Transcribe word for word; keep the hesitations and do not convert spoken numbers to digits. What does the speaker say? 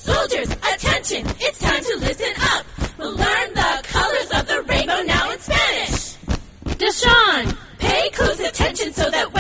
Soldiers, attention, it's time to listen up. We'll learn the colors of the rainbow now in Spanish. Deshaun, pay close attention so that